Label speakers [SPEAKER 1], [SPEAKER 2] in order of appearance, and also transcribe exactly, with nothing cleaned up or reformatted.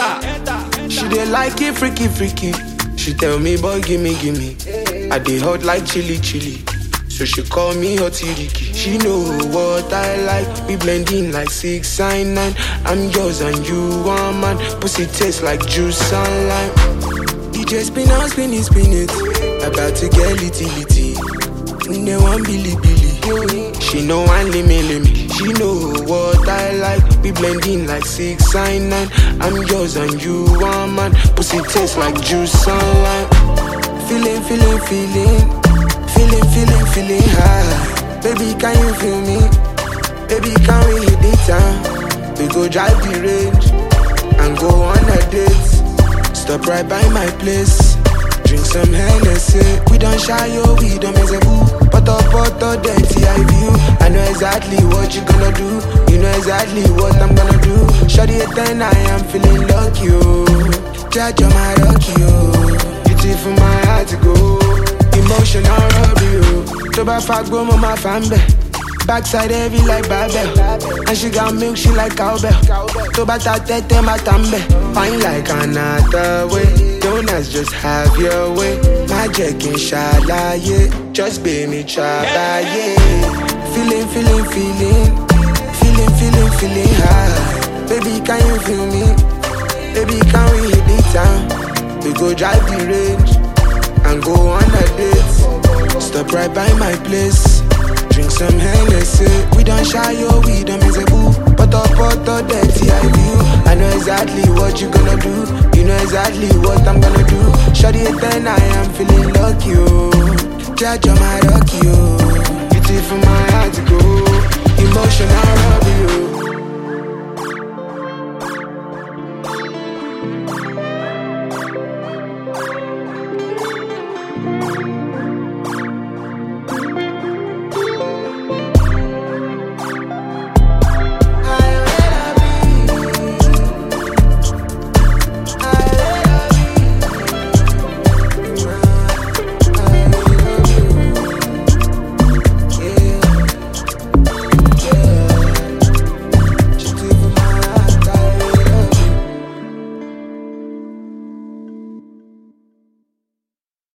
[SPEAKER 1] enter. She dey like it freaky freaky. She tell me, boy, gimme gimme. I dey hot like chili chili. So she call me Hotty Ricky. She know what I like. We blending like six and nine. I'm yours and you are mine. Pussy taste like juice and lime. D J spin out, spin it, spin it. About to get litty litty. No one billy billy. She know one limmy limmy. She know what I like. We blending like six and nine. I'm yours and you are mine. Pussy taste like juice and lime. Feeling, feeling, feeling. Feeling, feeling, feeling high. Baby, can you feel me? Baby, can we hit the town? We go drive the range and go on a date. Stop right by my place. Drink some Hennessy. We don't shy, yo, we don't mess a boo. Poto, poto, dirty, I view. I know exactly what you gonna do. You know exactly what I'm gonna do. Shawty at ten, I am feeling lucky, oh. Judge, you're my lucky, oh. Beautiful, my heart to go. Emotional robbery, oh. To buy fag, boom, on my fan bell. Backside heavy like Babel. And she got milk, she like cowbell. To buy that tete, my tambe. Fine like another way. Don't ask, just have your way. Magic inshallah, yeah. Just be me, try, yeah. Feeling, feeling, feeling. Feeling, feeling, feeling high. Baby, can you feel me? Baby, can we hit the town? We go drive the range and go on a date. Stop right by my place. Drink some Hennessy. We don't shy, yo, we don't miss a boo. Poto, poto, dirty, I view. I know exactly what you gonna do. You know exactly what I'm gonna do. Shawty at ten, I am feeling lucky, oh. Judge, you're my lucky, oh.